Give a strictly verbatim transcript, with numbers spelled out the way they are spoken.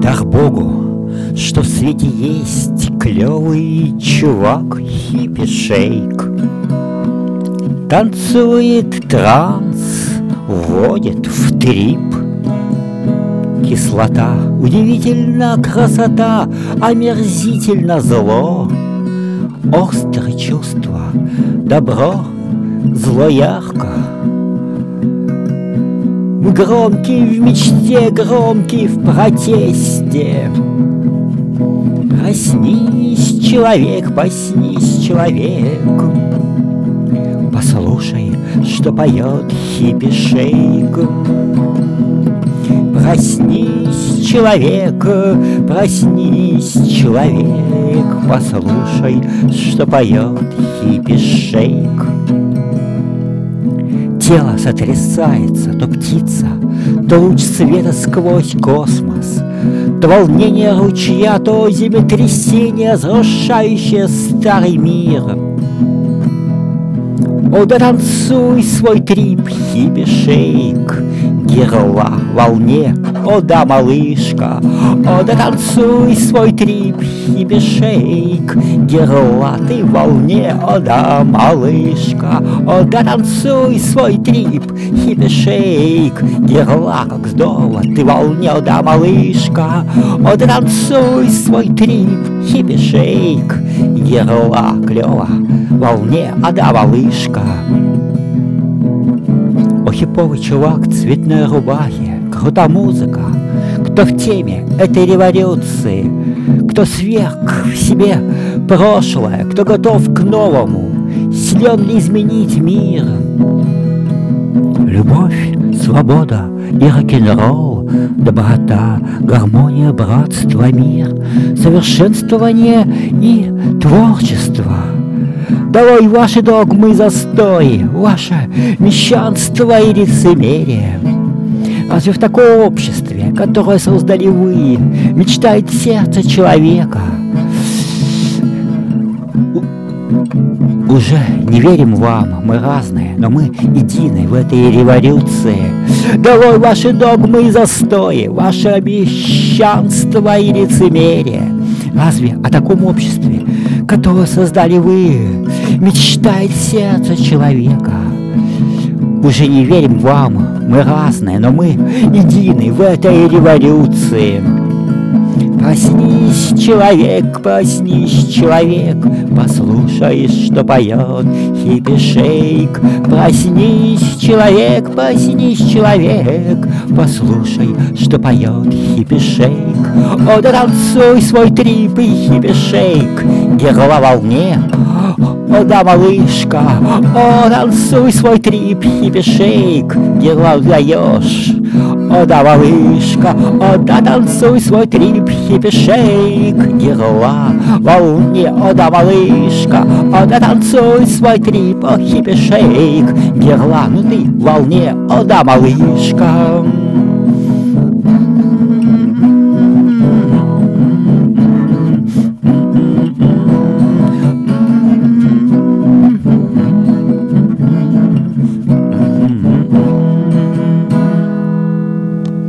Дар Богу, что в свете есть клевый чувак хиппи-шейк. Танцует транс, вводит в трип. Кислота, удивительно красота, омерзительно зло. Острые чувства, добро, зло ярко. Громкий в мечте, громкий в протесте. Проснись, человек, проснись, человек. Послушай, что поет хиппи-шейк. Проснись, человек, проснись, человек. Послушай, что поет хиппи-шейк. Тело сотрясается, то птица, то луч света сквозь космос, то волнение ручья, то землетрясение, разрушающее старый мир. О, да танцуй свой трип, хиппи-шейк, герла в волне, о да, малышка. О, да танцуй свой трип, хиппи-шейк, герла ты в волне, о да, малышка. О, да танцуй свой трип, хиппи-шейк, герла, как здорово, ты в волне, о да, малышка. О, да танцуй свой трип, хиппи-шейк, герла, клёво, в волне, о да, малышка. О, хиповый чувак в цветной рубахе, крута музыка, кто в теме этой революции, кто сверг в себе прошлое, кто готов к новому, силен ли изменить мир. Любовь, свобода и рок-н-ролл, доброта, гармония, братство, мир, совершенствование и творчество. Долой ваши догмы и застои, ваше мещанство и лицемерие. Разве в таком обществе, которое создали вы, мечтает сердце человека? У- уже не верим вам, мы разные, но мы едины в этой революции. Долой ваши догмы и застои, ваше мещанство и лицемерие. Разве о таком обществе, которое создали вы, мечтает сердце человека? Уже не верим вам, мы разные, но мы едины в этой революции. Проснись, человек, проснись, человек, послушай, что поет хиппи-шейк. Проснись, человек, проснись, человек, послушай, что поет хиппи-шейк. О, да танцуй свой трип и хиппи-шейк, герла в волне. О, да, малышка, о, танцуй свой трип, хиппи-шейк, герла даешь. О, да, малышка, о, да, танцуй свой трип, хиппи-шейк, герла в волне. О, да, малышка, о, да, танцуй свой трип, о, хиппи-шейк, герла, ну ты в волне. О, да, малышка.